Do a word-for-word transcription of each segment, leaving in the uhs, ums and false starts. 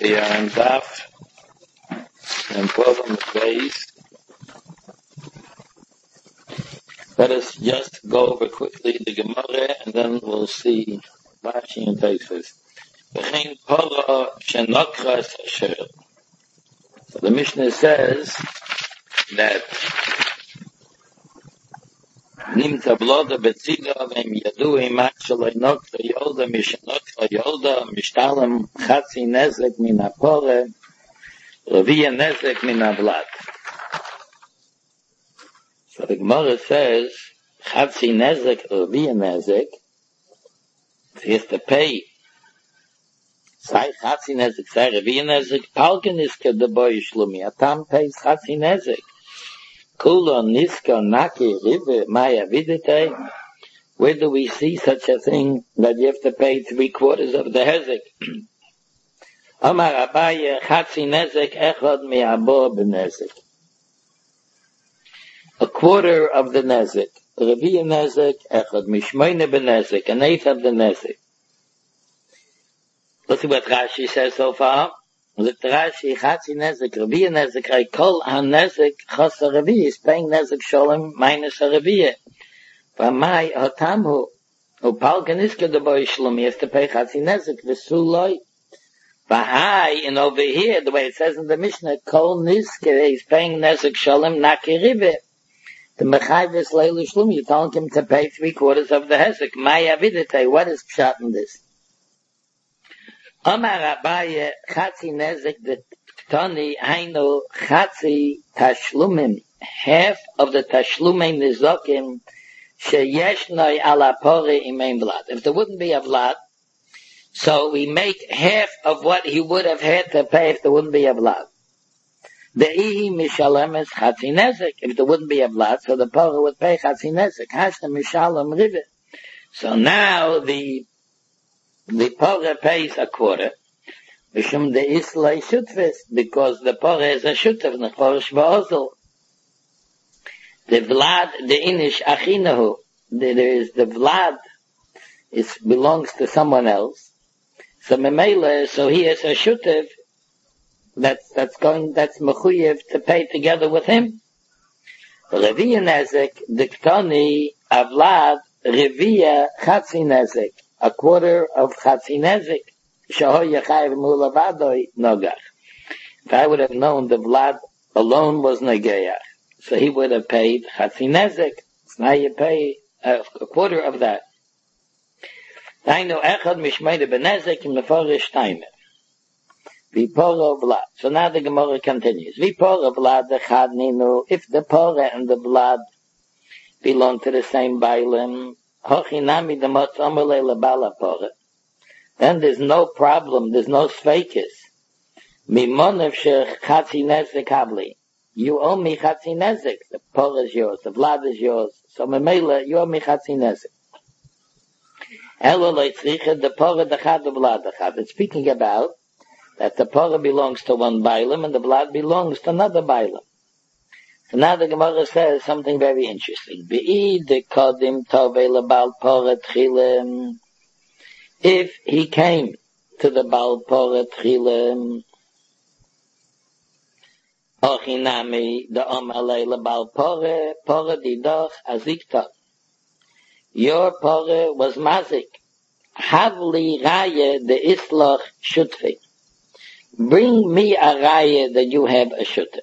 We are in Daf and problem base. Let us just go over quickly the Gemara and then we'll see Rashi and Tosfos. V'chein para shenokras asher. So the Mishnah says that Nimta bloda betzila v'em yadu imak shaloi nokra yolda mishenokra yolda mishtalem chatzi nezek min hapore reviya nezek min hablad. So the Gemara says chatzi nezek reviya nezek. He has to pay Sai chatzi nezek, sai reviya nezek. Palken iska de boy shlumi. Atam pays chatzi nezek. Kula niska naki rive maya vidite. Where do we see such a thing that you have to pay three quarters of the hezek? Amar Abaye chatzi nezek echad mi'abo b'nezek. A quarter of the nezek. Reviya nezek echad mishmoine b'nezek. An eighth of the nezek. Let's see what Rashi says so far. The Rashi chatzi nezek, reviya nezek, I call han nezek chas a reviya. Is paying nezek sholem minus a reviya. V'amai hotamhu upalken iska de boy shlum. He has to pay chatzi nezek v'suloi. V'hai, and over here, the way it says in the Mishnah, kol niska, he's paying nezek sholem naki rive. The mechayv is leilu shlum. You're telling him to pay three quarters of the hezek. Maya vidite. What is pshat in this? Amar Abaye chatzi nezek de ktani hainu chatzi tashlumim, half of the tashlumim nizokim sheyeshnoi ala pore imein vlad. If there wouldn't be a vlad, so we make half of what he would have had to pay if there wouldn't be a vlad. The ihi mishalem is chatzi nezek. If there wouldn't be a vlad, so the pore would pay chatzi nezek. Hashta mishalem rive. So now the The pore pays a quarter, Mishum de Islay Shutfes, because the pore is a Shutf, Nechor Shva'ozel. The Vlad, the Inish Achinahu, there is the Vlad, it belongs to someone else. So Memele, so he is a Shutf, that's, that's going, that's Mechuyev to pay together with him. Reviya Nezek, the Ktoni, Avlad, Reviya Chatzi Nezek. A quarter of chatzi nezek, shaho yechayev mulavadoi nogach. If I would have known the Vlad alone was negayach, so he would have paid chatzi nezek. So now you pay a, a quarter of that. I know echad mishmeide benezek in meforish timer. Viporo Vlad. So now the Gemara continues. Viporo Vlad echad ninu. If the pora and the Vlad belong to the same bailim, then there's no problem, there's no sfeikis. You owe me chatzi nezek. The por is yours, the vlad is yours. So memela, you owe me chatzi nezek. The por the chad, the vlad the chad. It's speaking about that the por belongs to one bailam and the vlad belongs to another bailam. So now the Gemara says something very interesting. If he came to the Baal Pora Tchilem, Ochinami, the Omalei Baal Pora, Pora Didoch Azikta. Your Pora was Mazik. Havli Raya the Islach Shutfi. Bring me a Raya that you have a Shutfi.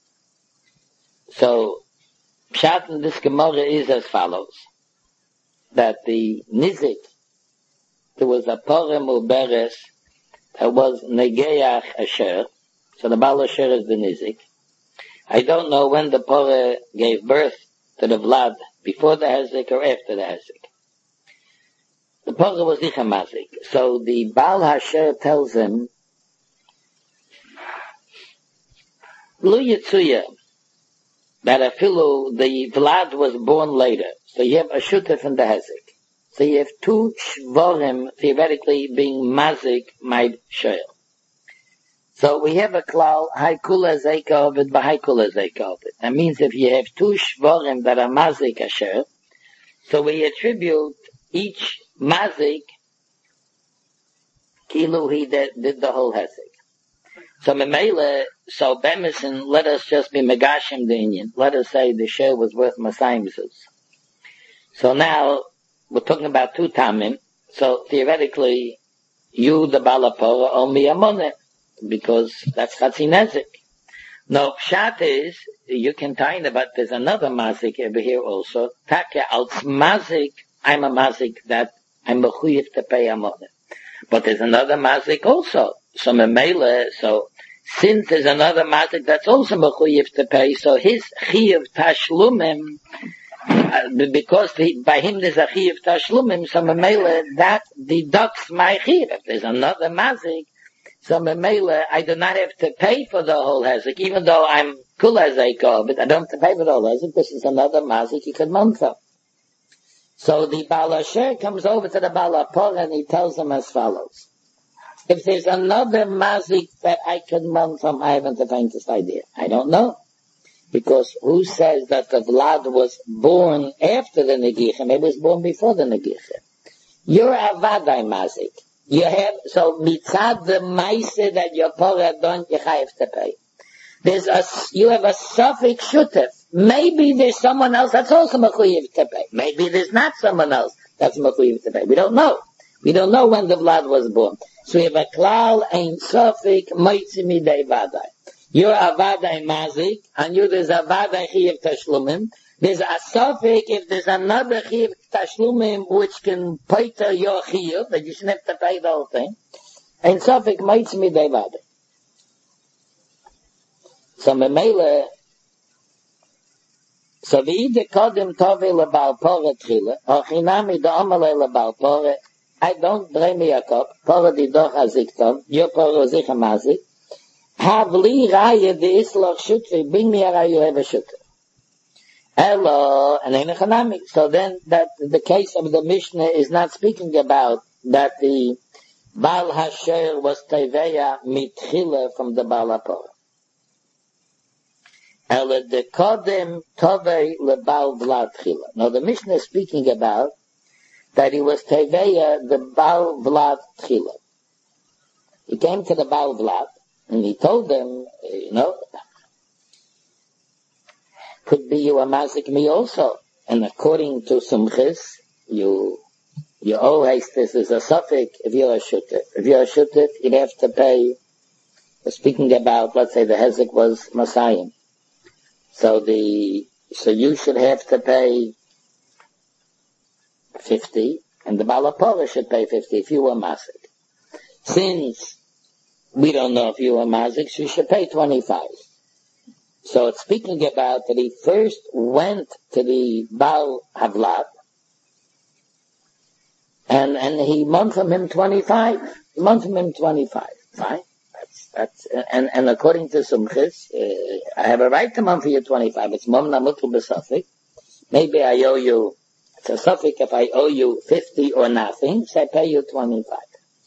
So, Pshat in this Gemara is as follows. That the Nizik, there was a Porem Uberes that was Negeyach Asher. So the Baal Asher is the Nizik. I don't know when the Poreh gave birth to the Vlad, before the Hezek or after the Hezek. The Poreh was Ichamazik. So the Baal Asher tells him, Lu Yitzuya, that afilu, the Vlad was born later. So you have a shutef and the hezek. So you have two shvorim theoretically being mazik my shayl. So we have a klal, haikula zeikovid, bahaikula zeikovid. That means if you have two shvorim that are mazik asher, so we attribute each mazik, kilu he did, did the whole hezek. So Memele, so Bemison, let us just be Megashim the Indian. Let us say the share was worth Masayimzus. So now, we're talking about two Tamim. So theoretically, you, the Balapora, owe me a money. Because that's Chatzi Nezik. No, Pshat is, you can tie in but there's another Mazik over here also. Taka als Mazik, I'm a Mazik that I'm mechuyev to pay a money. But there's another Mazik also. So Memele, so since there's another Mazik that's also mechuyev to pay, so his Chiyev Tashlumim, uh, because the, by him there's a Chiyev Tashlumim, so Memele, that deducts my Chiyev. If there's another Mazik, so Memele, I do not have to pay for the whole Hezek, even though I'm Kul Hezek, but I don't have to pay for the whole Hezek. This is another Mazik you could month from. So the Baal Asher comes over to the Baal Apor and he tells him as follows. If there's another Mazik that I can month from, I haven't the faintest idea. I don't know. Because who says that the Vlad was born after the Negicha? Maybe it was born before the Negicha. You're a Vadai Mazik. You have, so mitzad the Maise that your Porah done, you have to pay. There's a, you have a suffix shutef. Maybe there's someone else that's also mechuyev to pay. Maybe there's not someone else that's mechuyev to pay. We don't know. We don't know when the Vlad was born. So we have a klal ein suffix moitzi midei vadai. You're a vadai mazik, and you there's a vadai chiyev tashlumim. There's a suffix if there's another chiyev tashlumim which can pater your chiyev, that you shouldn't have to pay the whole thing. Ein suffix moitzi midei vadai. So Memele, so v'ide kodim tovi lebal pore tchile, or chinami do'omale lebal pore, I don't blame me a cup, pore di doch azik tov, your pore zich a mazik, have li raya di isloch shutri, bring me a raya you have a shutri. Hello, and ein chinami. So then that the case of the Mishnah is not speaking about that the Baal Hasher was teveya mitchile from the Baal HaPorah. Ela de kodem tovei lebal vlad chila. Now the Mishnah is speaking about that he was teveya the Baal Vlad chila. He came to the Baal Vlad and he told them, you know, could be you a mazik me also. And according to Sumchis, you you always this is a suffix if you're a shutif. If you're a shutif, you'd have to pay. Speaking about, let's say the hezek was Masayim. So the, so you should have to pay fifty, and the Baal HaPorah should pay fifty if you were Mazik. Since we don't know if you were Mazik, so you should pay twenty-five. So it's speaking about that he first went to the Baal Havlat, and, and he won from him twenty-five. He won from him twenty-five. Fine. That's, and, and according to Sumchis, uh, I have a right to mum for you twenty-five. It's mum namutu b'safik. Maybe I owe you, it's a safik if I owe you fifty or nothing, so I pay you twenty-five.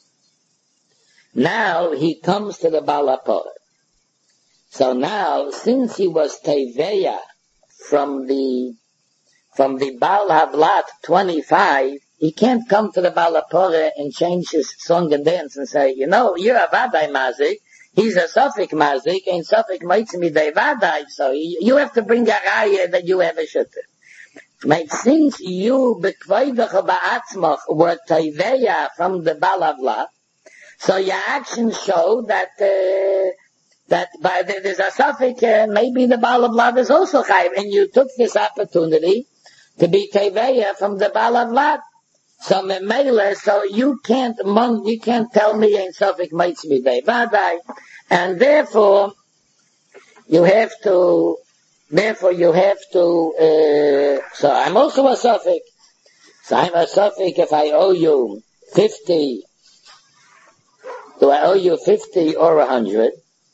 Now he comes to the Baal HaPorah. So now, since he was teveya from the, from the Baal Havlat twenty-five, he can't come to the Baal HaPorah and change his song and dance and say, you know, you're a Vadai Mazik, he's a Suffolk Mazik, and Suffolk might me de Vadai, so you have to bring a raya that you have a shutter. But since you, bekvoidach ba'atzmach, were teveya from the Baal Havlat, so your actions show that, uh, that by the, there's a Suffolk, uh, maybe the Baal Havlat is also chayiv, and you took this opportunity to be teveya from the Baal Havlat. So memele, so you can't, you can't tell me in Suffolk might be de vadai, and therefore you have to, therefore you have to. Uh, so I'm also a Suffolk. So I'm a Suffolk if I owe you fifty. Do I owe you fifty or a hundred?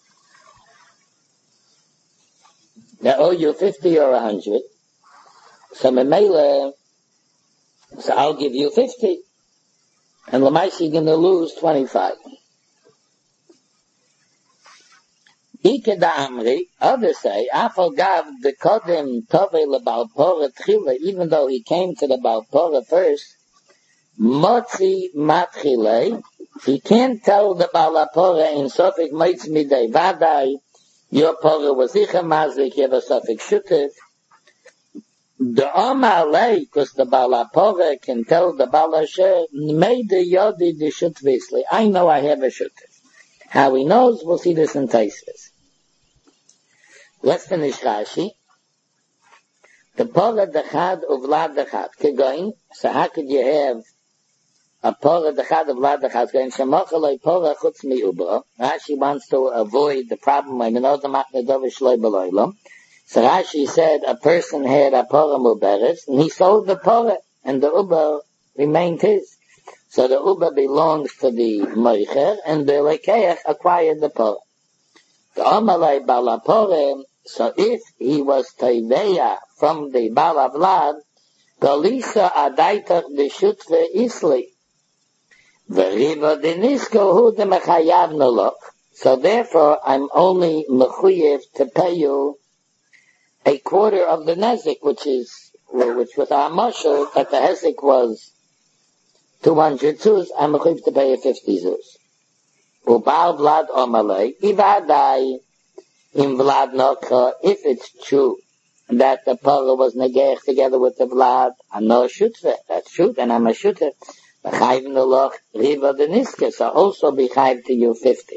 I owe you fifty or a hundred. So memele. So I'll give you fifty. And Lamaisi you're going to lose twenty-five. Ikeda Amri, others say, Afal Gav, the Kodim Tove LeBaal Porah Tchila, even though he came to the Baal Porah first, Motzi Matchile, He can't tell the Balapora in Sofik Meitz Midei Vadai, your Pora was Icha Mazik, you have a Sofik Shutif. The Amalei, because the Balapora can tell the Balasher, made the Yodi the Shutvisli. I know I have a Shutif. How he knows, we'll see this in Taisis. Let's finish Rashi. The Pora Dechad of Vlad Dechad. Kegoin, so how could you have a Pora Dechad of Vlad Dechad? Going Shemochaloi Pora Chutz Mi Ubra. Rashi wants to avoid the problem when another Machnedover Shloi Beloilom. So Rashi said a person had a Pora Muberes, and he sold the Pora, and the Uber remained his. So the Uber belongs to the Moicher, and the Lekeach acquired the Pora. The Amalei Balapore, so if he was Teiveya from the Balavlad, Galisa Adaitach the Shutve Isli. V'riva denisko hu de mechayav noloch. So therefore, I'm only mechuyev to pay you a quarter of the nezik, which is, which with our mashal, that the hezek was two hundred zuz, I'm mechuyev to pay you fifty zuz. Ubal Vlad Omalei, Ivadai, in Vlad Nokha, if it's true that the Pora was negech together with the Vlad, I'm no shutve, that's true, and I'm a shutve. B'chayv noloch riva deniske, so also be chayv to you fifty.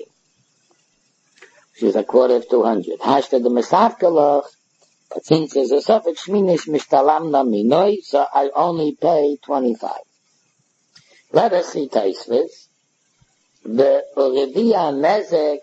Which is a quarter of two hundred. Hashta the mesavkaloch, but since there's a sofek shminish mishtalam na minoi, so I only pay twenty-five. Let us see Taisvis. The Uridia Nezek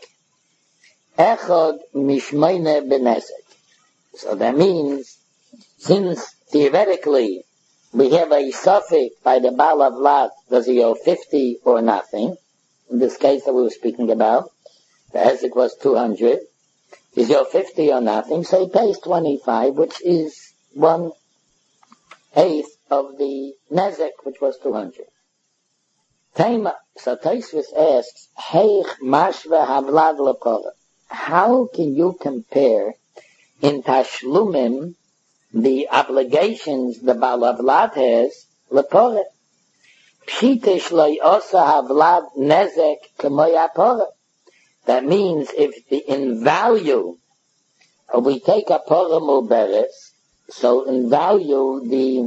Echod Mishmoine Benezek. So that means, since theoretically we have a suffix by the Baal of Vlad, does he owe fifty or nothing? In this case that we were speaking about, the Hezek was two hundred. Is he owe fifty or nothing? So he pays twenty-five, which is one eighth of the Nezek, which was two hundred. Taima, so Taisvis asks, Heich mashve havlad lepora. How can you compare in Tashlumim the obligations the Baal Havlad has lepora? Pshitish lo yosa havlad nezek k'moy hapora. That means if the, in value, we take a pora muberes, so in value the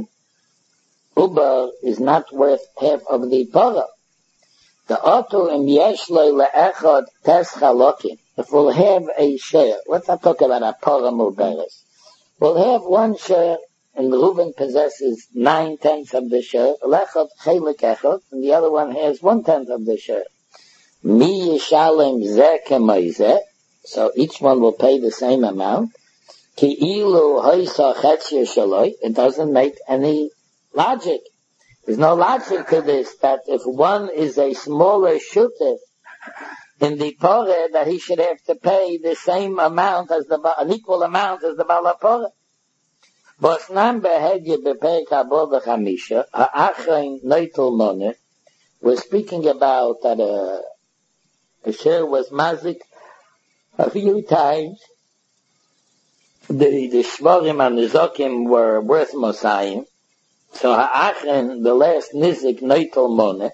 uber is not worth half of the pora. The auto in Yeshloi le'echad tes chalokim. If we'll have a share, let's not talk about a pora muberes. We'll have one share, and Reuben possesses nine tenths of the share. Lechad chelik echad, and the other one has one tenth of the share. Mi yishalem zeh k'moizeh. So each one will pay the same amount. Ki ilu hoisa chetzir shaloi. It doesn't make any logic. There's no logic to this, that if one is a smaller shutef in the Poreh, that he should have to pay the same amount as the, an equal amount as the Baal HaPoreh. Bosnam behedye beperek habo v'chamisha, ha'achain noitel moneh, we're speaking about that a, a share was mazik a few times. The, the shvarim and the zokim were worth mosayim. So ha'achen, the last nizik noitel moneh,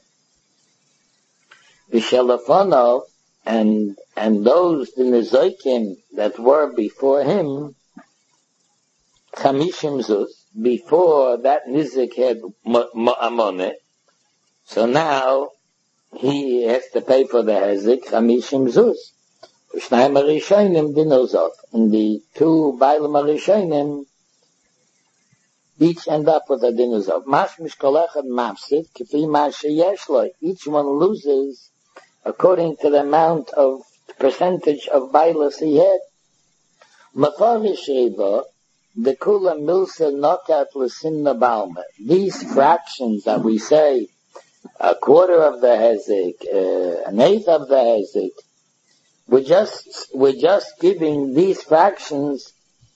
v'shelafonov, and and those the nizokim that were before him, chamishim zuz, before that nizik had moneh, so now he has to pay for the hezik chamishim zuz. V'shnayim harishonim dinozov, and the two bailim harishonim each end up with a dinozov. Mash mishkolechad mafsid, kifi mash yeshlo. Each one loses according to the amount of percentage of bailas he had. Mafarish riva, the kula milsa nokat l'simna balma. These fractions that we say, a quarter of the hezik, uh, an eighth of the hezik, we're just, we're just giving these fractions.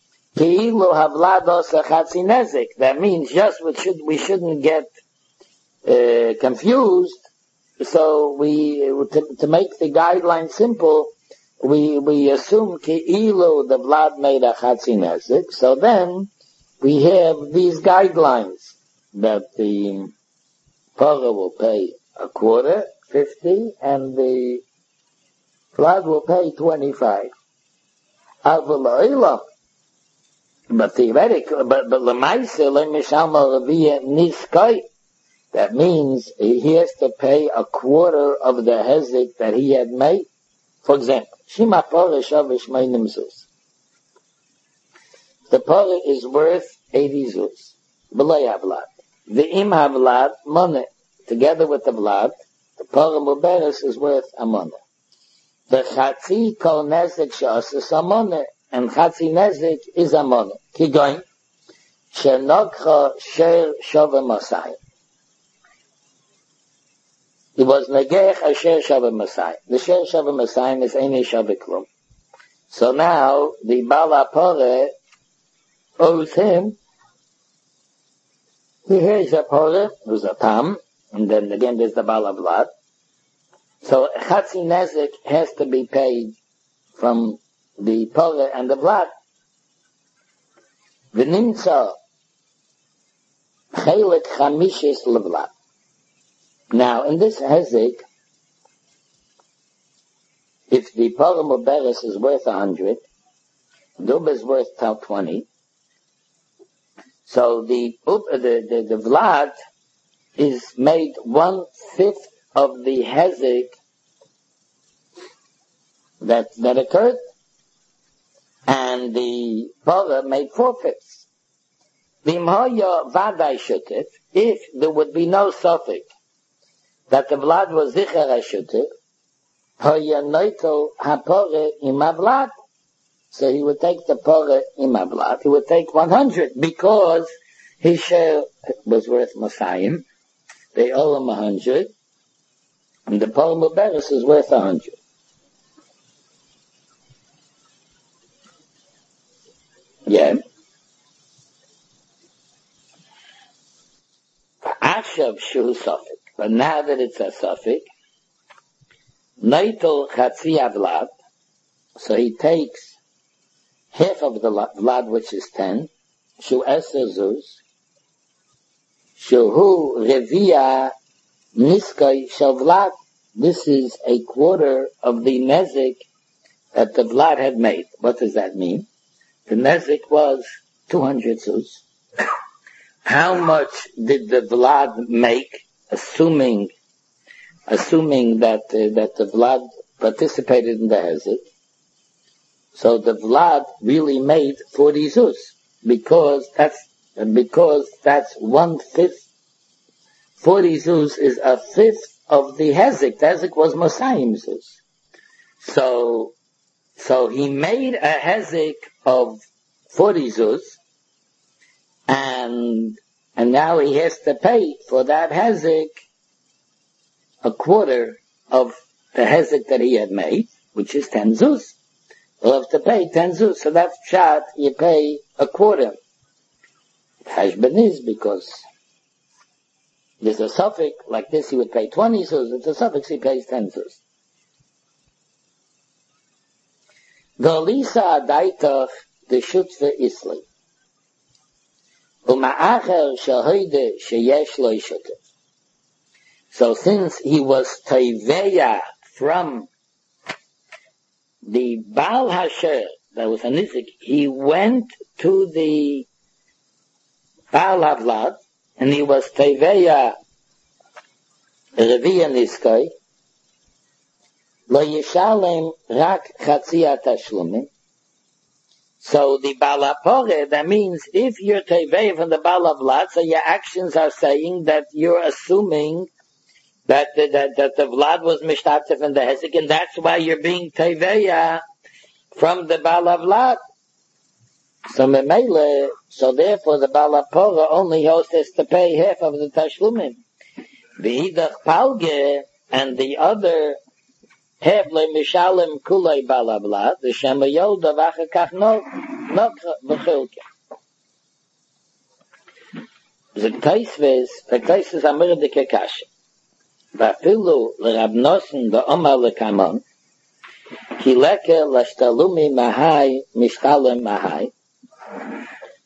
That means just we should we shouldn't get uh, confused. So we to, to make the guideline simple, we we assume keilu the vlad made a chatzinezik. So then we have these guidelines that the Pora will pay a quarter fifty, and the Vlad will pay twenty-five. But theoretically, but but lemaisa lemishalma levia niskoi. That means he has to pay a quarter of the hezek that he had made. For example, shima pora shavish meinim zuz. The pora is worth eighty zuz. B'lei havlad. The im havlad money together with the vlad. The pora muberes is worth a money. The chatzi kol nezek she'asis a money, and chatzi nezek is a money. Keep going. She'nokcha sher shove masayim. He was negech asher shove masayim. The sher shove masayim is any shove klum. So now the Bala Pore owes him. Here is a Pore, who's a Tam, and then again there's the Bala Vlad. So Chatzi Nezek has to be paid from the Pore and the Vlad. V'nimtza Chelik Chamishis LeVlad. Now, in this Hezek, if the Pore Muberes is worth a hundred, Duba is worth twenty, so the, the, the, the Vlad is made one-fifth of the Hezek that, that occurred, and the Pore made four-fifths. V'imhoya vaday shutif, if there would be no suffix that the Vlad was zicher ha-shutif, hoya noitel ha-pore im ha-Vlad. So he would take the pore im ha-Vlad, he would take one hundred, because his share was worth Masayim, they owe him one hundred, and the pore muberes is worth one hundred. Yeah. Ashav shu suffix. But now that it's a suffix, noitel chatzi ha-Vlad, so he takes half of the Vlad, which is ten, shu eser zuz, shu revia niskoi shel Vlad. This is a quarter of the nezik that the Vlad had made. What does that mean? The nezik was two hundred zuz. How much did the Vlad make, assuming, assuming that uh, that the Vlad participated in the hezek? So the Vlad really made forty zuz, because that's because that's one fifth. Forty zuz is a fifth of the hezek. The hezek was Masayim zuz. So, so he made a hezek of forty zuz, and and now he has to pay for that hezek a quarter of the hezek that he had made, which is ten zuz. He'll have to pay ten zuz, so that's pshat, you pay a quarter. Hashban is because there's a suffix, like this he would pay twenty zuz, it's a suffix he pays ten zuz. Golisa adaitach the shutfe isli. Uma'acher shahoide sheyesh lo yishutef. So since he was teveya from the Baal Hasher, that was a nizik, he went to the Baal Havlad, and he was teveya reviya niskoi, lo yishalem rak chatziyat tashlumim. So the Baal HaPoreh, that means if you're teveya from the Baal Havlad, so your actions are saying that you're assuming that the, that, that the Vlad was mishtatif in the hezek, and that's why you're being teveya from the Baal Havlad. So memele, so therefore the Baal HaPoreh only has to pay half of the tashlumim. V'hidach palge, and the other half le mishalem kulei Baal Havlad, the shema yolda v'achakach no no v'chilke. The Taisves, the Taisves amir de kekashe. Vafilu l'Rab Nosson ba'omar l'kamon, ki leke l'shtalumi mahai mishtalem mahai,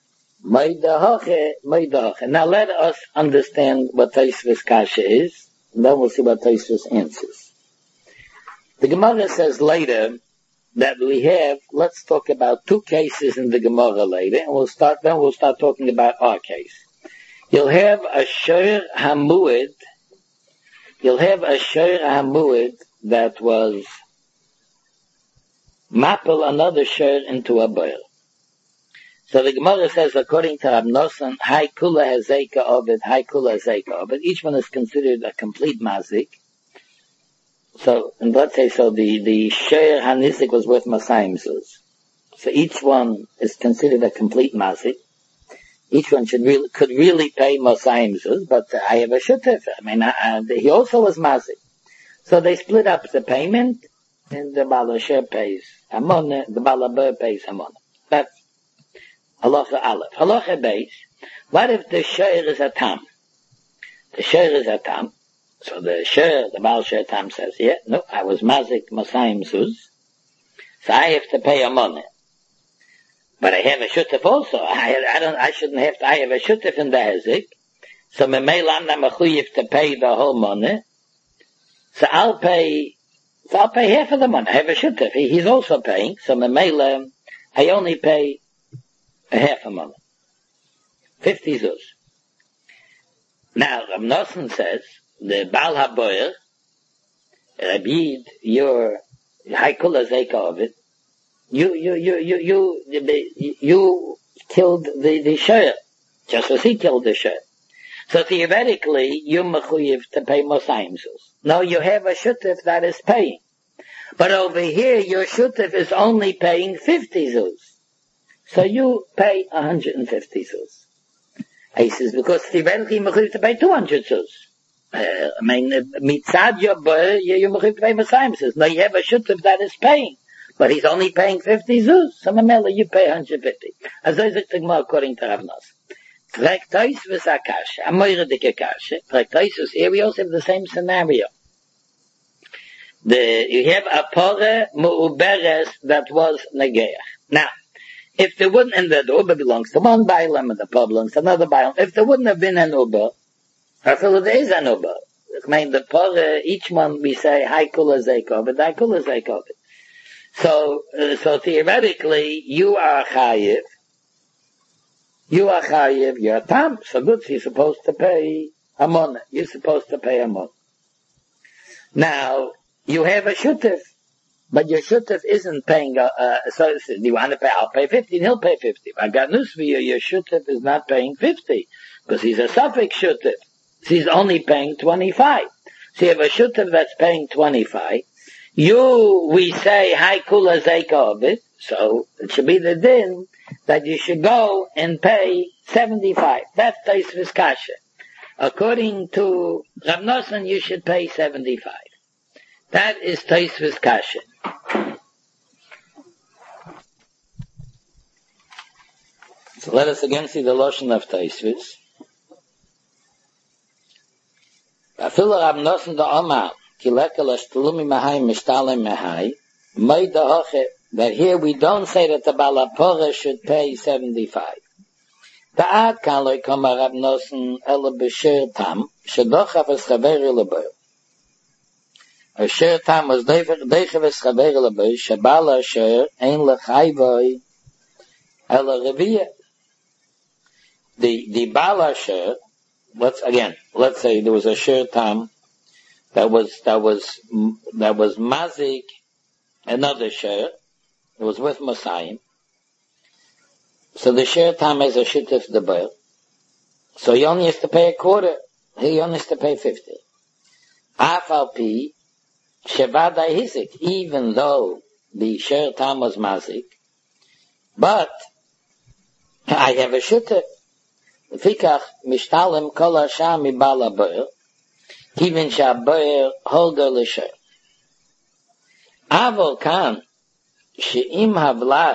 meidahoche, meidahoche. Now let us understand what Taisves kasha is, and then we'll see what Tosfos answers. The Gemara says later that we have, let's talk about two cases in the Gemara later, and we'll start, then we'll start talking about our case. You'll have a Shor Hamuid, you'll have a Shor Hamuid that was mappel another Shor into a boil. So the Gemara says, according to Rab Nosson, Hai Kula Hazeka Ovid, Hai Kula Hazeka Ovid, each one is considered a complete mazik. So, and let's say, so the, the Shor Hanizik was worth Masayim Zuz. So each one is considered a complete mazik. Each one should really, could really pay Masayim Zuz, but uh, I have a Shutef. I mean, uh, he also was mazik. So they split up the payment, and the Bala Shor pays Amon, the Bala Ber pays Amon. That's Halacha Aleph. Halacha Beis, what if the Shor is a Tam? The Shor is a Tam. So the Shor, the Baal Shor Tam says, yeah, no, I was mazik Masayim Zuz, so I have to pay Amon. But I have a shutef also. I, I don't, I shouldn't have to, I have a shutef in the Hezik. So Memela I'm not mechuyev to pay the whole money. So I'll pay, so I'll pay half of the money. I have a shutef. He, he's also paying. So Memela, I only pay a half of money. Fifty zuz. Now, Rab Nosson says, the Baal HaBoyer, Rabid, your Haikula Zeka of it, You, you, you, you, you, you killed the, the Shor, just as he killed the Shor. So theoretically, you're mechuyev to pay Masayim Zuz. Now you have a shutef that is paying. But over here, your shutef is only paying fifty Zuz. So you pay one hundred fifty Zuz. He says, because theoretically, you're mechuyev to pay two hundred Zuz. Uh, I mean, mitzad your boy, you're mechuyev to pay Masayim Zuz. Now you have a shutef that is paying. But he's only paying fifty zuz. So Mamela, you pay one hundred fifty. As I said, according to Rav Nosson. Fragt Tosfos a kasha, a moire dike kasha. Fragt Tosfos, here we also have the same scenario. The, you have a pore mu'uberes that was negeach. Now, if there wouldn't, and the, the uber belongs to one bailam, and the pore belongs to another bailam, if there wouldn't have been an uber, I feel there is an uber. I mean, the pore, each one we say, hai kula zeikov, and hai kula zeikov. So, uh, so theoretically, you are chayiv. You are chayiv, you're tam. So good, you're supposed to pay amon. You're supposed to pay amon. Now, you have a shutef, but your shutef isn't paying, uh, uh so, so you want to pay, I'll pay fifty, and he'll pay fifty. I got news for you, your shutef is not paying fifty, because he's a suffix shutef. So he's only paying twenty-five. So you have a shutef that's paying twenty-five. You, we say, Hai Kula Zeka of it, so it should be the din that you should go and pay seventy-five. That's Tosfos kasha. According to Rav Nosson, you should pay seventy-five. That is Tosfos kasha. So let us again see the Lashon of Tosfos. Afilu Rav Nosson the Omar, that here we don't say that the Balapora should pay seventy-five. A share tam was decheves chaver leboy, shabala share ein lechayvoy ela revia. The the bala share, let's again, let's say there was a share tam that was that was that was mazik, another share. It was with Masayim. So the share time has a shittif the bill. So he only has to pay a quarter. He only has to pay fifty. Afal pi shevada hizik, even though the share time was mazik, but I have a shittif. Fikach mishtalem kol hasham mibala boyer. Even shaboyer holder l'sher. Avol kan she'im havlad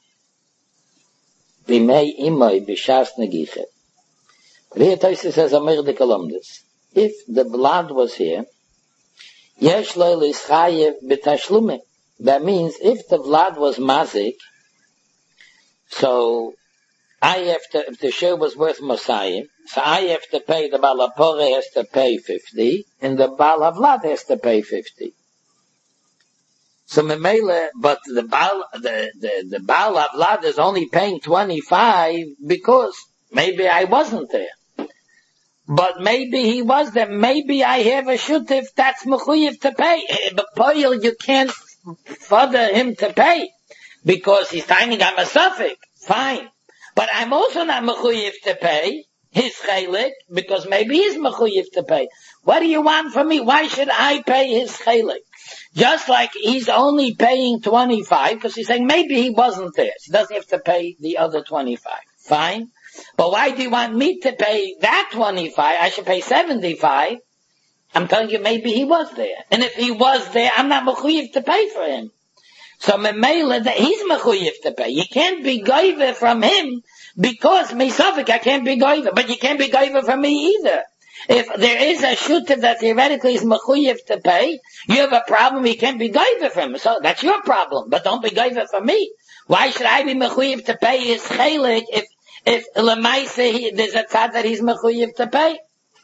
b'mei imoy b'shas negichet. Here Tosfos says Amir de Kolomdus. If the blood was here, yesh lo l'ischayev b'tashlumim. That means if the blood was mazik, so I have to, if the share was worth Mosayim, so I have to pay, the Baal HaPoreh has to pay fifty, and the Baal HaVlad has to pay fifty. So Memele, but the Baal, the, the, the Baal HaVlad is only paying twenty-five because maybe I wasn't there. But maybe he was there. Maybe I have a shutif that's mechuyev to pay. But Poyel, you can't further him to pay because he's signing I'm a suffix. Fine. But I'm also not mechuyev to pay his chelik because maybe he's mechuyev to pay. What do you want from me? Why should I pay his chelik? Just like he's only paying twenty-five because he's saying maybe he wasn't there. So he doesn't have to pay the other twenty-five. Fine. But why do you want me to pay that twenty-five? I should pay seventy-five. I'm telling you maybe he was there. And if he was there, I'm not mechuyev to pay for him. So Memele, he's mechuyev to pay. You can't be goyver from him because Mesafik, I can't be goyver. But you can't be goyver from me either. If there is a shooter that theoretically is mechuyev to pay, you have a problem, you can't be goyver from him. So that's your problem. But don't be goyver for me. Why should I be mechuyev to pay his chelik if If Lemaise, there's a tzad that he's mechuyev to pay.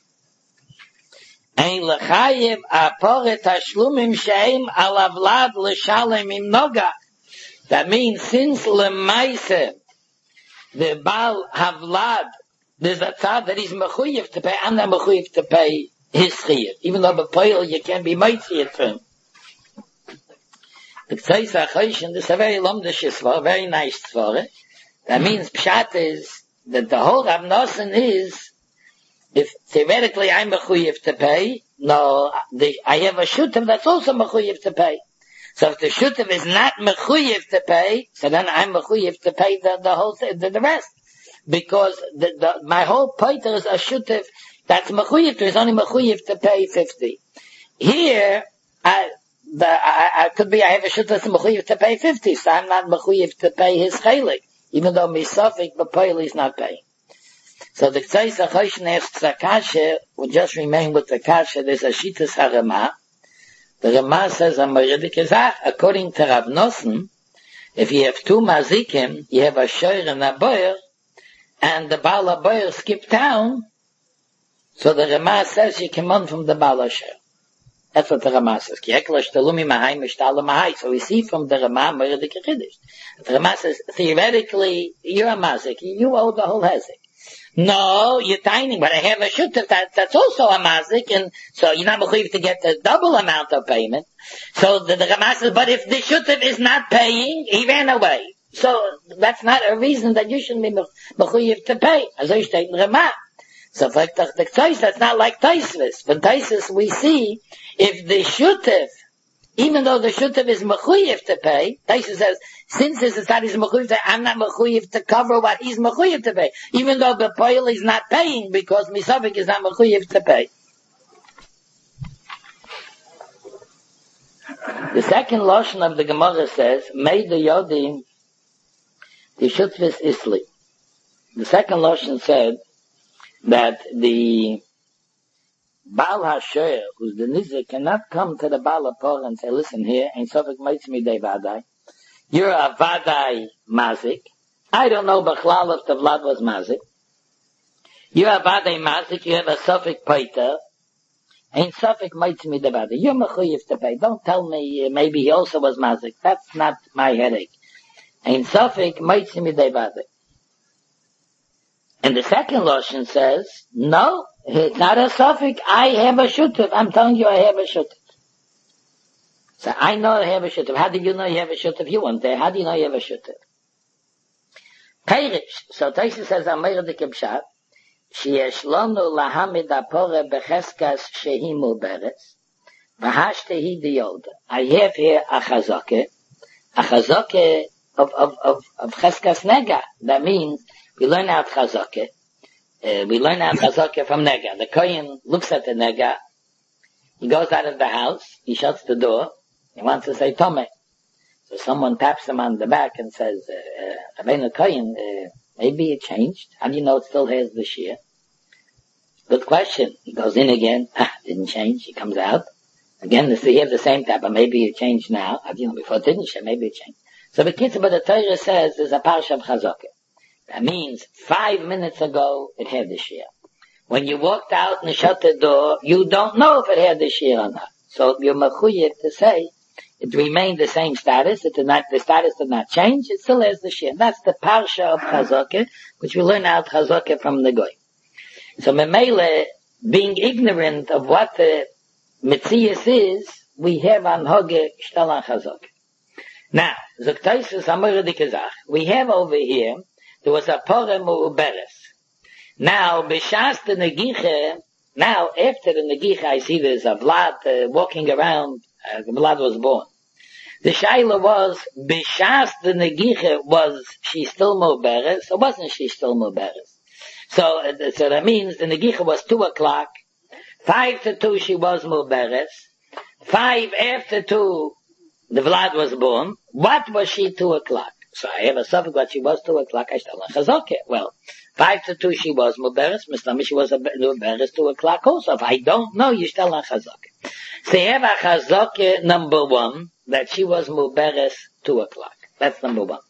Ein lechayev apore tashlumim sheim al avlad l'shalem im noga. That means since Lemaise, the Baal Havlad, there's a tzad that he's mechuyev to pay, I'm not mechuyev to pay his chiyuv. Even though b'poil you can be mitzvah for him. The Ktseis HaChoshen, this is a very lomdish svara, very nice svara. That means pshat is that the whole Rav Nosson is, if theoretically I'm mechuyev to pay, no, the, I have a shutiv that's also mechuyev to pay. So if the shutiv is not mechuyev to pay, so then I'm mechuyev to pay the, the whole thing, the, the rest. Because the, the, my whole poiter is a shutiv that's mechuyev to, is only mechuyev to pay fifty. Here, I, the, I, I could be, I have a shutiv that's mechuyev to pay fifty, so I'm not mechuyev to pay his chelik. Even though Misafik, the Poil is not paying. So the Ktseis HaChoshen asks a kasha, we'll just remain with the kasha, there's a Shitas HaRama. The Rama says, according to Rav Nosson, if you have two mazikim, you have a shoyer and a boyer, and the Baal HaBoyer skip town, so the Rama says you come on from the Baal HaShoyer. That's what the Rama says. So we see from the Rama, the Rama says, theoretically, you're a mazik. You owe the whole hezek. No, you're tiny, but I have a shutef that, that's also a mazik, and so you're not mechuyev to get the double amount of payment. So the, the Rama says, but if the shutef is not paying, he ran away. So that's not a reason that you shouldn't be mechuyev to pay. As I state in Rama. So for the Ktseis, that's not like Taisvis. For Taisvis, we see, if the shutef, even though the shutef is mechuyev to pay, Taisvis says, since this is that he's mechuyev to pay, I'm not mechuyev to cover what he's mechuyev to pay. Even though the Poil is not paying, because Misafik is not mechuyev to pay. The second lashon of the Gemara says, Mei the Yodim, the shutvis isli. The second lashon said, that the Baal HaShoyer, who's the Nizir, cannot come to the Baal HaPoreh and say, listen here, Ein Sofek Meitzmi Dei Vadai. You're a Vadai Mazik. I don't know Bechlal if the Vlad was Mazik. You're a Vadai Mazik, you have a Sofek Paiter. Ein Sofek Meitzmi Dei Vadai. You're mechuyev to pay. Don't tell me uh, maybe he also was Mazik. That's not my headache. Ein Sofek Meitzmi Dei Vadai. And the second lashon says, no, it's not a suffix. I have a shutuf. I'm telling you I have a shutuf. So I know I have a shutuf. How do you know you have a shutuf? You weren't there. How do you know you have a shutuf? Peirish. So Taisa says, Amir de Kibshat, Sheyesh lonu lahamid apore becheskas shehi muberes, v'hashtehi diyoda. I have here a chazake, a chazake of, of, of, of cheskas nega. That means, we learn out chazakah. Uh, we learn out chazakah from nega. The kohen looks at the nega. He goes out of the house. He shuts the door. He wants to say tomeh. So someone taps him on the back and says, uh, Rabbeinu Kohen, uh, maybe it changed. How do you know it still has the shear? Good question. He goes in again. Ah, didn't change. He comes out. Again, he has the same tap, but maybe it changed now. How do you know before it didn't change? Maybe it changed. So the kitzur, but the Torah says there's a parsha of chazakah. That means five minutes ago it had the shear. When you walked out and shut the door, you don't know if it had the shear or not. So you're mechuyev to say it remained the same status. It did not, the status did not change. It still has the shear. That's the parsha of Chazakah, which we learn out Chazakah from the Goy. So Memele, being ignorant of what the Metzias is, we have on Hoge Shtalan Chazakah. Now, Zoktaisus Amore Dikazach, we have over here, there was a Porem Uberes. Now, B'shas the Negiche, now after the Negiche, I see there's a Vlad uh, walking around, uh, the Vlad was born. The Shaila was, B'shas the Negiche, was she still Muberes, or wasn't she still Muberes? So, uh, so that means the Negiche was two o'clock, five to two she was Muberes, five after two, the Vlad was born. What was she two o'clock? So I have a suffix what she was two o'clock, I still on Chazakah. Well, five to two she was Muberes, Mr. she was a Muberes two o'clock also. If I don't know, you still on Chazakah. So you have a Chazakah number one, that she was Muberes two o'clock. That's number one.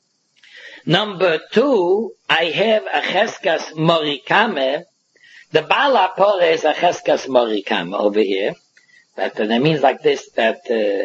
Number two, I have a Cheskas Morikame. The Bala Pore is a Cheskas Morikame over here. That, and it means like this, that, uh,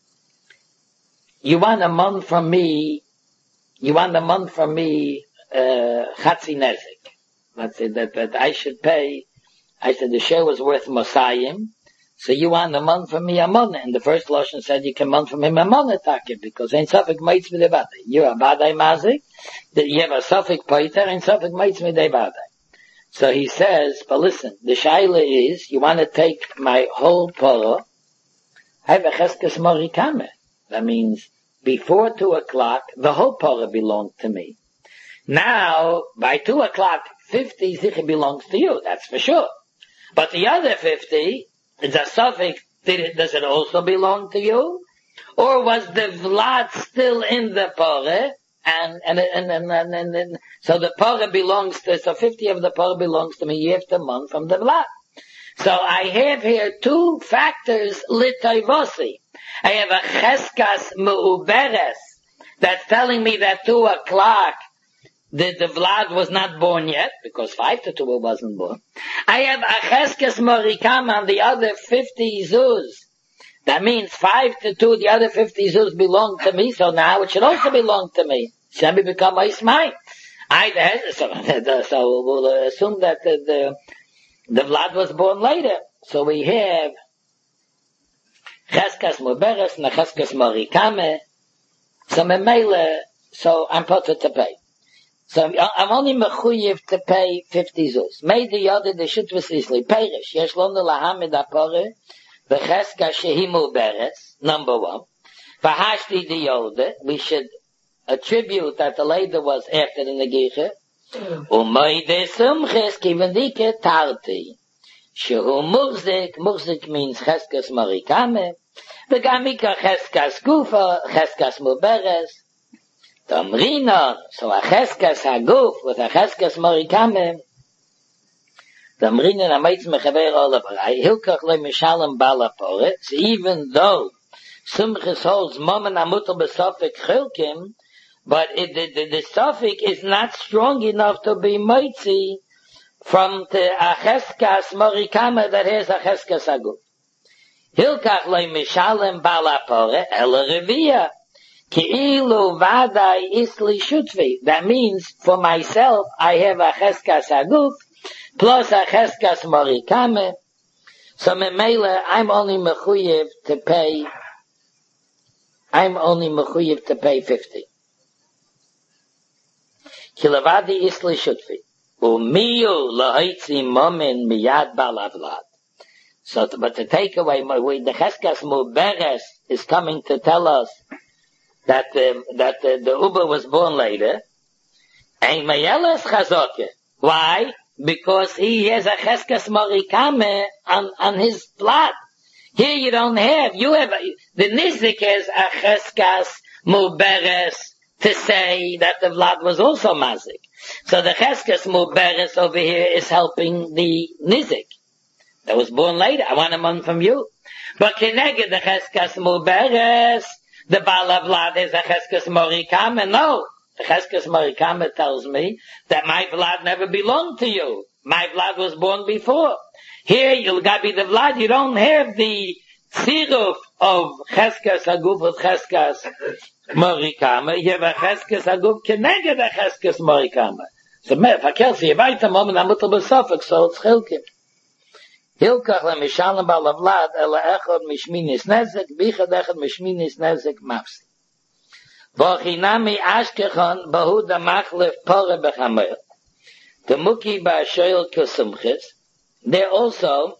you want a month from me, you want a month from me, uh, Chatzi Nezik. Let's say that, that I should pay, I said the share was worth Mosayim, so you want a month from me a month. And the first Lashon said you can month from him a month take, because ain't Suffolk mates with the Badai. You're a Badai Mazik, that you have a Suffolk Poiter, and Suffolk mates with the Badai. So he says, but listen, the Shaila is, you want to take my whole Poro, I have a Cheskes Morikame. That means, before two o'clock, the whole Poro belonged to me. Now, by two o'clock, fifty Zicha belongs to you, that's for sure. But the other fifty, is a suffix, did it, does it also belong to you? Or was the Vlad still in the Poro? And, and, and, and, and, and, and, so the Poro belongs to, so fifty of the Poro belongs to me, you have to month from the Vlad. So I have here two factors, Litoivosi. I have a Cheskas Meuberes, that's telling me that two o'clock, the, the Vlad was not born yet, because five to two it wasn't born. I have a Cheskas Morikam on the other fifty Zuz. That means five to two, the other fifty Zuz belong to me, so now it should also belong to me. Should be become mine. I, so, so we'll assume that the, the The Vlad was born later. So we have Cheskas Muberes and Cheskas Morikame. So Memele, so I'm put to pay. So I'm only mechuyev to pay fifty zuz. Made the other, the shutvis isli. Perish. Yesh lonu lahamid apore. V'cheskas shehi Muberes. Number one. V'hashti the Yode. We should attribute that the later was after the Negiche. Umoide sumches kivendike tarti. Shehu murzik, murzik means cheskas morikame. V'gamika cheskas gufa, cheskas muberes. Tamrina, so a cheskas haguf with a cheskas morikame. Tamrina na meitz mechaver olabarai. Hilkach le mishalem balapore. So even though sumches holds mom and amutel besofik chilkim, but it, the, the, the suffix is not strong enough to be mitzi from the acheskas morikame that has acheskas aguf. Hilkach le mishalem balapore el revia ki'ilu vadai isli shutvi. That means for myself I have acheskas aguf plus acheskas morikame. So memela I'm only mechuyev to pay. I'm only mechuyev to pay fifty. Kilavadi isli shutfi. Umiyu lahaitzi momin miyad balavlad. So, but the takeaway, the Cheskas Muberes is coming to tell us that the, that the, the Uber was born later. And Mayeles Chazokeh. Why? Because he has a Cheskas Morikame on, on his blood. Here you don't have, you have, the Nizik has a Cheskas Muberes to say that the Vlad was also Mazik. So the Cheskas Muberes over here is helping the Nizik that was born later. I want a month from you. But Keneged the Cheskas Muberes, the Bala Vlad is a Cheskas Morikame. No. Cheskes Morikama tells me that my Vlad never belonged to you. My Vlad was born before. Here, you'll got be the Vlad, you don't have the Tziruf of Cheskes Haguf of Cheskes Morikama. You have a Cheskes Haguf Keneged a Cheskes Morikama. So, Fakel, so you wait a moment, I'm little bit suffix, so it's Chilkim. Hilkach le Mishalem Bal Vlad, ele Echad Mishminis Nezek, Bichad Echad Mishminis Nezek Mafsi. Vochinami Ashkechon Bahuda Machlef Pore Bechamer. The Muki Ba'ashoyel Kesumchis. There also,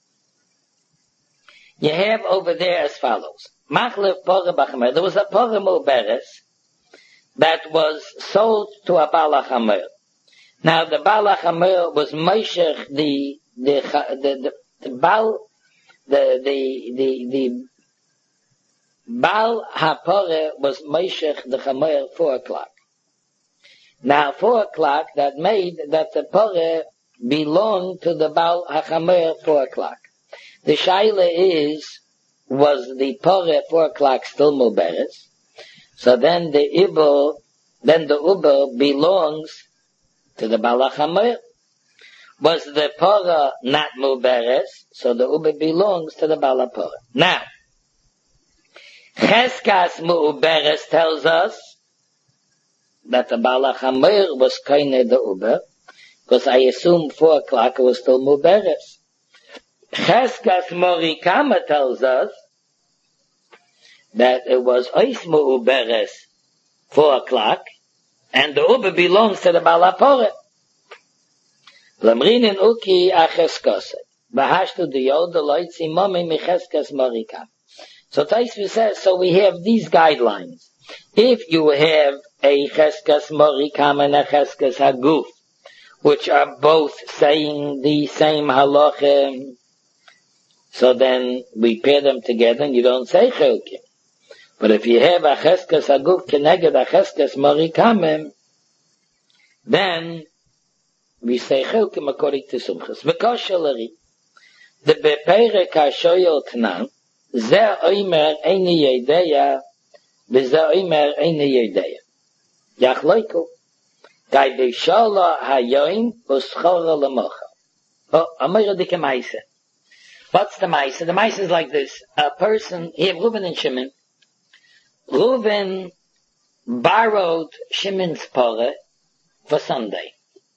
you have over there as follows. Machlef Pore Bechamer. There was a Pore Muberes that was sold to a Baal HaChamer. Now the Baal HaChamer was Meshech, the, the, the, the, the Baal, the, the, the, the, Baal HaPore was Meshech the Chamer four o'clock. Now four o'clock that made that the Pore belonged to the Baal HaChamer four o'clock. The Shaila is, was the Pore four o'clock still Muberes? So then the Iber, then the Uber belongs to the Baal HaChamer. Was the Pore not Muberes? So the Uber belongs to the Baal HaPore. Now, Cheskas Mu'uberes tells us that the Baal HaChamer was kind the Uber, because I assume four o'clock it was still Mu'uberes. Cheskas Morikama tells us that it was Ois Mu'uberes four o'clock, and the Uber belongs to the Baal HaPore. Lamrin Uki Acheskose. Bahashtu the Yoda Loitzi Mami Micheskas Morikama. So Taisvi says, so we have these guidelines. If you have a Cheskas Morikam and a Cheskas Haguf, which are both saying the same halacha, so then we pair them together and you don't say Chelkim. But if you have a Cheskas Haguf keneged a Cheskas Morikam, then we say Chelkim according to Sumchas. V'koshelari, the Beperek HaShoyel Tnan, זה אומר איני ידע, וזה אומר איני ידע. יחלוקו, כדי שלו היום וסחורה למוחה. Oh, אמר דיקה מייסה. What's the meiser? The meiser is like this. A person, he had Reuven and Shimon. Reuven borrowed Shimon's Pore for Sunday.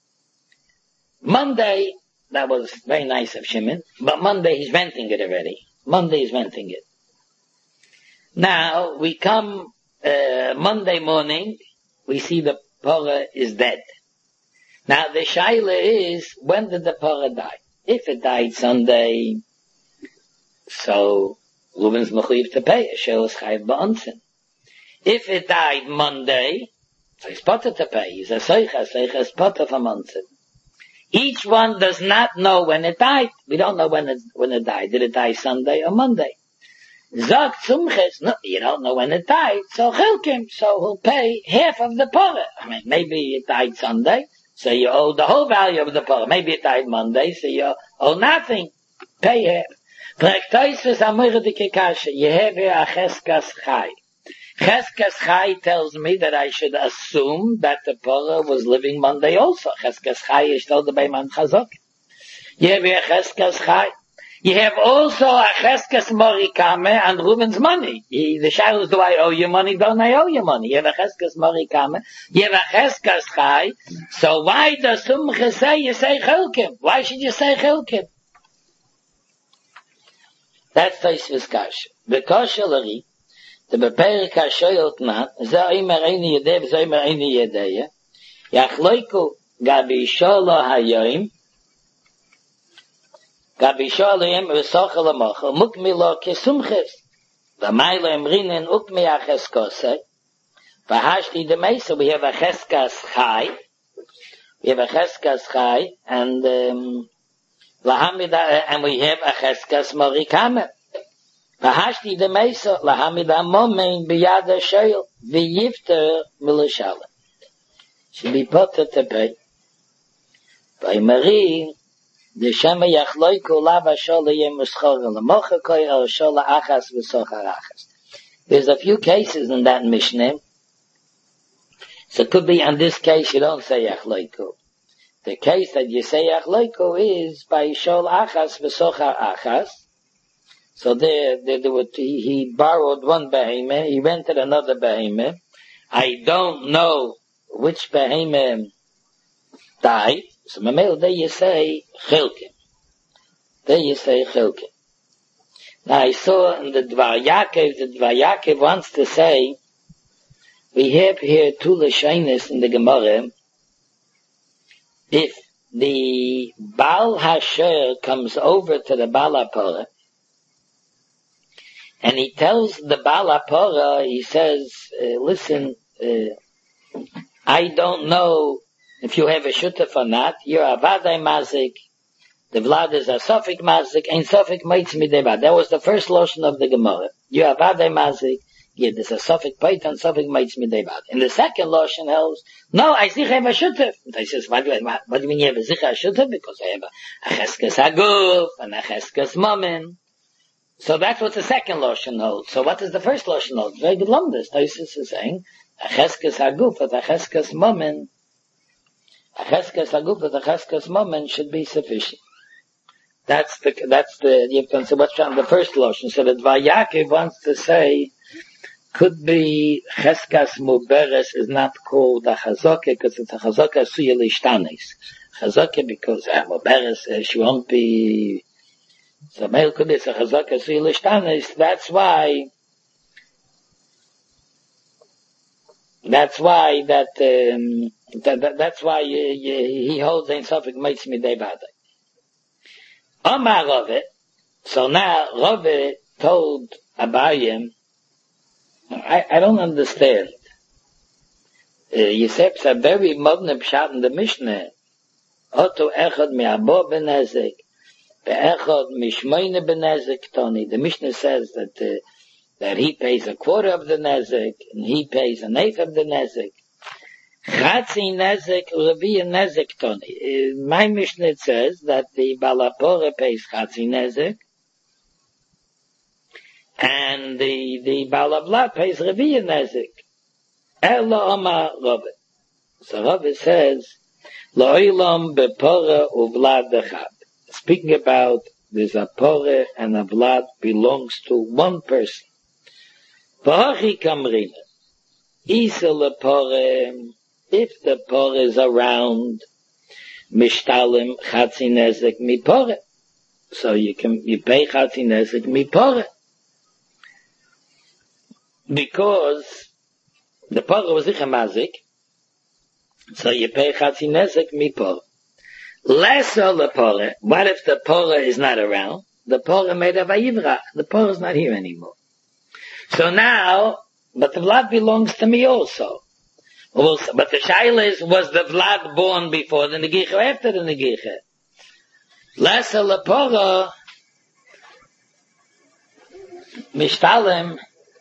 Monday, that was very nice of Shimon, but Monday he's renting it already. Monday is renting it. Now, we come uh, Monday morning, we see the Pore is dead. Now, the shaila is, when did the Pore die? If it died Sunday, so Reuven's mechuyev to pay, Shelos chayiv ba'onsen. If it died Monday, so he's potter to pay. He's a seicha, seicha is potter from onsen. Each one does not know when it died. We don't know when it, when it died. Did it die Sunday or Monday? Zog Tzumches, no, you don't know when it died, so Chilkim, so he'll pay half of the Pore. I mean, maybe it died Sunday, so you owe the whole value of the Pore. Maybe it died Monday, so you owe nothing. Pay half. You have here a Cheskas Chai. Cheskas Chai tells me that I should assume that the Pore was living Monday also. Cheskas Chai is told the Beiman Chazok. You have here Cheskas Chai. You have also a Cheskas Morikame and Reuven's money. He, the shadow is, do I owe you money? Don't I owe you money? You have a Cheskas Morikame. You have a Cheskas Chai. So why does Sumche say you say Chilkim? Why should you say Chilkim? That's Taisvis Kash. The Koshelari, the Beperik HaShoyot Nan, Ze Omer Eini Yedei, Ze Omer Eini Yedei, Yachloiku Gabi Sholo Hayoim, Gabi Sholo Yem V'sochel HaMochel, Mukmilo Kesumches, V'maylo Emrinen Ukmi HaCheskosei, V'hashti Demeisa, we have a Cheskas Chai, we have a Cheskas Chai, and, um, Lahamida, and we have a Cheskas Morikame. V'hashti Demeisa, Lahamida Momein B'yad HaShoyel, V'yifter Miloshalem. Should be put to pay. V'imari, the Shema Yachloiku Lava Shola Yem Uschorel, L'mocha Koi El Shola Achas V'sochar Achas. There's a few cases in that Mishnah. So it could be, in this case, you don't say achleiku. The case that you say achleiku is by shol achas v'sochar achas. So there, there, there would, he, he borrowed one behemoth, he rented another behemoth. I don't know which behemoth died. So mamel, there you say chilke. There you say chilke. Now I saw in the Dvar Yaakov, the Dvar Yaakov wants to say, we have here two lashonos in the Gemara. If the Baal Hasher comes over to the Baal HaPorah, and he tells the Baal HaPorah, he says, uh, listen, uh, I don't know if you have a shutaf or not, you're a Vadai Mazik, the Vlad is a Sofik Mazik, and Sofik Meitz Midei. That was the first lotion of the Gemara. You're a Vadai Mazik, yeah, there's a Sofik Peit and Sofik Meitz Midei. In the second lotion helps, no, I think I have a shutaf. And I says, what do, I, what do you mean you have a Zicha shutaf? Because I have a Cheskes Haguf and a Cheskes Momen. So that's what the second lotion holds. So what is the first lotion hold? Very good lumdus. Tosis is saying, a Cheskes Haguf and a Cheskes Momen, a Cheskes Haguf and a Cheskes Momen should be sufficient. That's the, that's the, you have to answer what's on the first lotion. So the Dvar Yaakov wants to say, could be Cheskas Muberes is not called a Chazokah because it's a Chazokah Suya Lishtanis. Chazokah because uh, Muberes, uh, she won't be, so male could be a Chazokah Suya Lishtanis. That's why, that's why that, um, that, that that's why you, you, he holds in Sofik Meitz Midei Badai. Omar Rove, so now Rove told Abayim, I, I don't understand. Uh, Yosef's a very modern pshat in the Mishnah. Oto echad mi'abo benezek, be'echad mishmoine benezek toni. The Mishnah says that uh, that he pays a quarter of the nezek, and he pays an eighth of the nezek. Chatzi nezek, reviya nezek toni. Uh, my Mishnah says that the Baal HaPorah pays chatzi nezek, and the, the Baal HaVlad pays reviya nezek. Elo Omar Rove. So Rove says, Lo'ilam bePorah uVlad echad. Speaking about there's a Porah and a Vlad belongs to one person. V'hachi kamrina. Isa lePorah, if the Porah is around, mishtalim chatzi nezek mi Porah. So you can, you pay chatzi nezek mi Porah. Because the Porah was Zicha Mazik, so you pay chatzi nezek mi Porah. Lesser the Porah, what if the Porah is not around? The Porah made of Vayivrach. The Porah is not here anymore. So now, but the Vlad belongs to me also. Well, but the Shaila is, was the Vlad born before the Negicha or after the Negicha? Lesser the Porah, Mishtalem,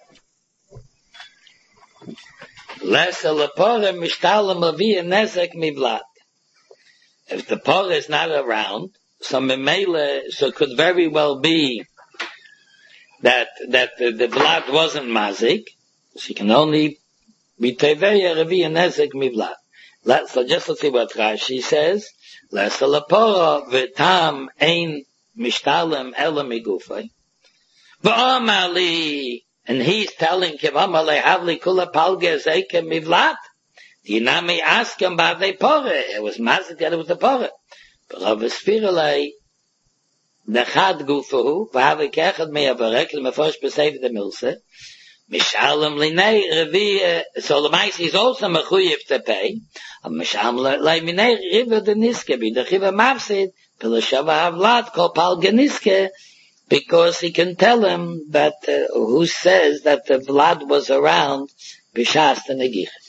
Lesser the Porah, Mishtalem Aviyah Nezek mi Vlad. If the Porah is not around, so Memele, so it could very well be that, that the, the Vlad wasn't Mazik, she can only be Teveya Reviya Nezek mi Vlad. So just let's see what Rashi says. Lesser the Porah, V'tam ein Mishtalem Ela Migufay. V'amali, and he's telling Kivam Ale Havli Kula Palge Zeke mi Vlad. The Yinami asked him about the Porah. It was Mazik that it was the Porah. But Rav Esfirelei, the Chad Gufahu, V'havi Kechad Mei Avarek, L'mefosh B'Seif the Milse, Mishalem Linei Revi, so the Maisi is also Mechuyev to pay, and Mishalem Linei Riva the Niske, B'da Chiva Mavsid, Pilashava Havlad, Kol Pal Geniske, because he can tell him that, uh, who says that the Vlad was around, B'shas the Negiches.